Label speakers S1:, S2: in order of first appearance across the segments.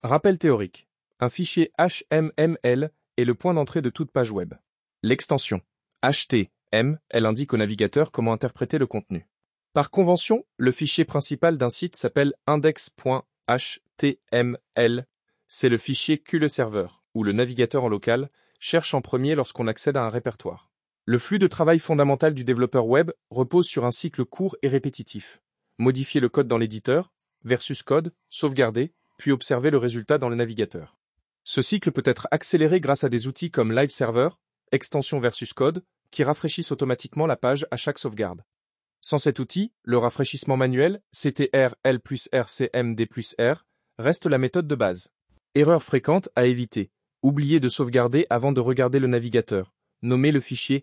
S1: Rappel théorique. Un fichier HTML est le point d'entrée de toute page web. L'extension HTML indique au navigateur comment interpréter le contenu. Par convention, le fichier principal d'un site s'appelle index.html. C'est le fichier que le serveur, ou le navigateur en local, cherche en premier lorsqu'on accède à un répertoire. Le flux de travail fondamental du développeur web repose sur un cycle court et répétitif. Modifier le code dans l'éditeur, versus code, sauvegarder, puis observer le résultat dans le navigateur. Ce cycle peut être accéléré grâce à des outils comme Live Server, extension versus code, qui rafraîchissent automatiquement la page à chaque sauvegarde. Sans cet outil, le rafraîchissement manuel, CTRL plus R CMD plus R, reste la méthode de base. Erreur fréquente à éviter. Oubliez de sauvegarder avant de regarder le navigateur. Nommez le fichier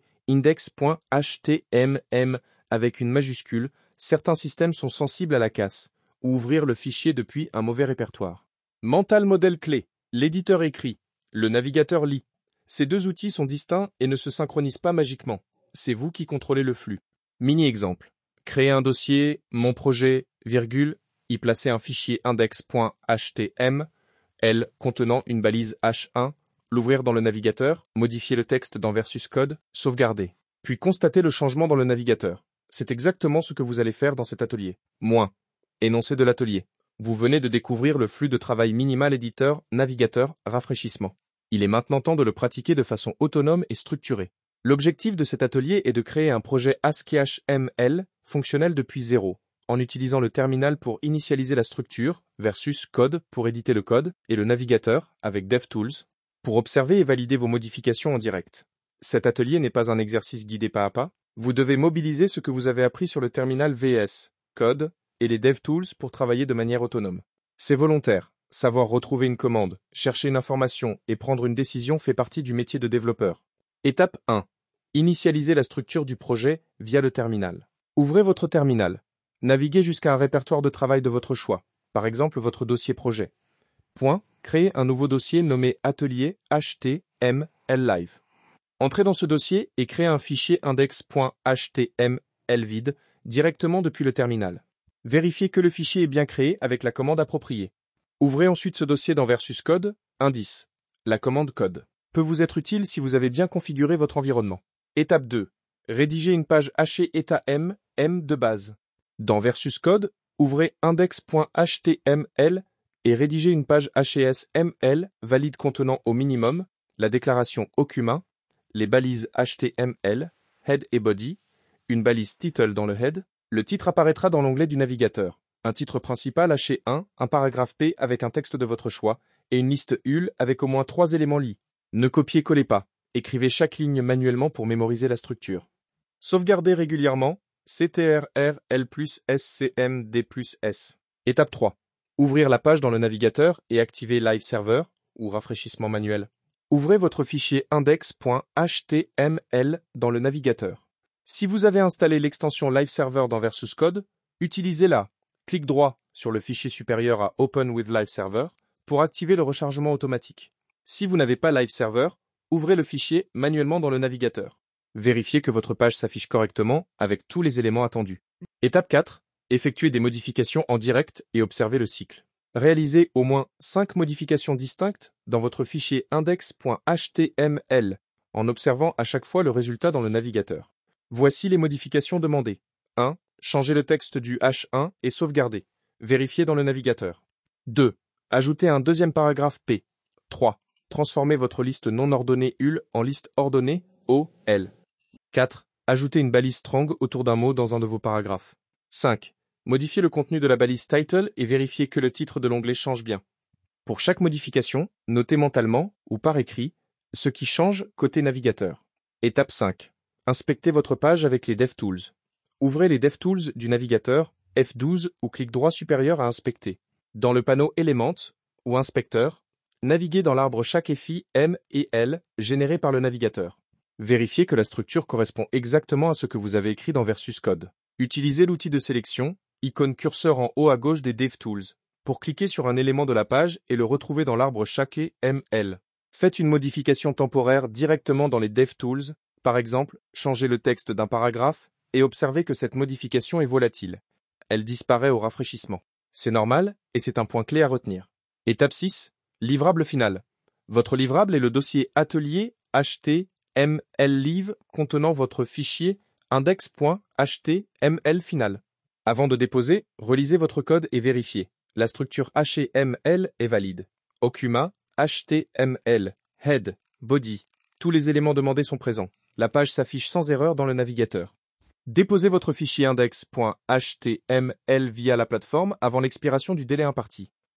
S1: index.html avec une majuscule. Certains systèmes sont sensibles à la casse. Ou ouvrir le fichier depuis un mauvais répertoire. Mental modèle clé. L'éditeur écrit. Le navigateur lit. Ces deux outils sont distincts et ne se synchronisent pas magiquement. C'est vous qui contrôlez le flux. Mini-exemple. Créer un dossier, mon projet, virgule, y placer un fichier index.html contenant une balise H1, l'ouvrir dans le navigateur, modifier le texte dans versus code, sauvegarder. Puis constater le changement dans le navigateur. C'est exactement ce que vous allez faire dans cet atelier. Énoncé de l'atelier. Vous venez de découvrir le flux de travail minimal éditeur-navigateur rafraîchissement. Il est maintenant temps de le pratiquer de façon autonome et structurée. L'objectif de cet atelier est de créer un projet ASCII-HTML fonctionnel depuis zéro, en utilisant le terminal pour initialiser la structure, versus code pour éditer le code, et le navigateur, avec DevTools, pour observer et valider vos modifications en direct. Cet atelier n'est pas un exercice guidé pas à pas. Vous devez mobiliser ce que vous avez appris sur le terminal VS, Code, et les DevTools pour travailler de manière autonome. C'est volontaire. Savoir retrouver une commande, chercher une information et prendre une décision fait partie du métier de développeur. Étape 1. Initialiser la structure du projet via le terminal. Ouvrez votre terminal. Naviguez jusqu'à un répertoire de travail de votre choix, par exemple votre dossier projet. Créez un nouveau dossier nommé Atelier HTML Live. Entrez dans ce dossier et créez un fichier index.html vide directement depuis le terminal. Vérifiez que le fichier est bien créé avec la commande appropriée. Ouvrez ensuite ce dossier dans Versus Code, indice. La commande code peut vous être utile si vous avez bien configuré votre environnement. Étape 2. Rédigez une page hachée état M de base. Dans Versus Code, ouvrez index.html et rédigez une page HSML valide contenant au minimum la déclaration Okuma, les balises HTML, head et body, une balise title dans le head. Le titre apparaîtra dans l'onglet du navigateur. Un titre principal H1, un paragraphe P avec un texte de votre choix, et une liste UL avec au moins 3 éléments lits. Ne copiez-collez pas. Écrivez chaque ligne manuellement pour mémoriser la structure. Sauvegardez régulièrement. CTRL plus SCMD plus S. Étape 3. Ouvrir la page dans le navigateur et activer Live Server, ou rafraîchissement manuel. Ouvrez votre fichier index.html dans le navigateur. Si vous avez installé l'extension Live Server dans Versus Code, utilisez-la. Clic droit sur le fichier supérieur à Open with Live Server pour activer le rechargement automatique. Si vous n'avez pas Live Server, ouvrez le fichier manuellement dans le navigateur. Vérifiez que votre page s'affiche correctement avec tous les éléments attendus. Étape 4. Effectuez des modifications en direct et observez le cycle. Réalisez au moins 5 modifications distinctes dans votre fichier index.html en observant à chaque fois le résultat dans le navigateur. Voici les modifications demandées. 1. Changer le texte du H1 et sauvegarder. Vérifiez dans le navigateur. 2. Ajouter un deuxième paragraphe P. 3. Transformer votre liste non ordonnée UL en liste ordonnée OL. 4. Ajouter une balise strong autour d'un mot dans un de vos paragraphes. 5. Modifier le contenu de la balise title et vérifier que le titre de l'onglet change bien. Pour chaque modification, notez mentalement ou par écrit ce qui change côté navigateur. Étape 5. Inspectez votre page avec les DevTools. Ouvrez les DevTools du navigateur, F12 ou clic droit supérieur à inspecter. Dans le panneau Elements ou Inspecteur, naviguez dans l'arbre chaque FI M et L généré par le navigateur. Vérifiez que la structure correspond exactement à ce que vous avez écrit dans Versus Code. Utilisez l'outil de sélection, icône curseur en haut à gauche des DevTools, pour cliquer sur un élément de la page et le retrouver dans l'arbre chaque ML. Faites une modification temporaire directement dans les DevTools, par exemple, changez le texte d'un paragraphe et observez que cette modification est volatile. Elle disparaît au rafraîchissement. C'est normal et c'est un point clé à retenir. Étape 6. Livrable final. Votre livrable est le dossier atelier HTML-live contenant votre fichier index.html final. Avant de déposer, relisez votre code et vérifiez. La structure HTML est valide. Okuma, HTML, head, body. Tous les éléments demandés sont présents. La page s'affiche sans erreur dans le navigateur. Déposez votre fichier index.html via la plateforme avant l'expiration du délai imparti.